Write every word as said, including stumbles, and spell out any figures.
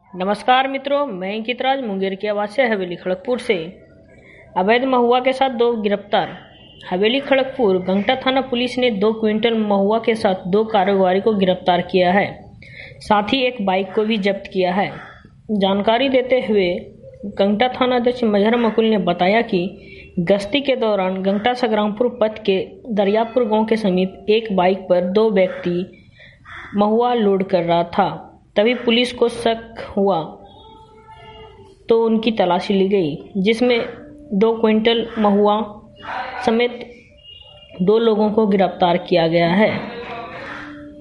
नमस्कार मित्रों, मैं अंकित राज मुंगेर की आवाज़ से हवेली खड़गपुर से। अवैध महुआ के साथ दो गिरफ्तार। हवेली खड़गपुर गंगटा थाना पुलिस ने दो क्विंटल महुआ के साथ दो कारोबारी को गिरफ्तार किया है, साथ ही एक बाइक को भी जब्त किया है। जानकारी देते हुए गंगटा थाना अध्यक्ष मजहर मकुल ने बताया कि गश्ती के दौरान गंगटा संग्रामपुर पथ के दरियापुर गांव के समीप एक बाइक पर दो व्यक्ति महुआ लोड कर रहा था। तभी पुलिस को शक हुआ तो उनकी तलाशी ली गई, जिसमें दो क्विंटल महुआ समेत दो लोगों को गिरफ्तार किया गया है।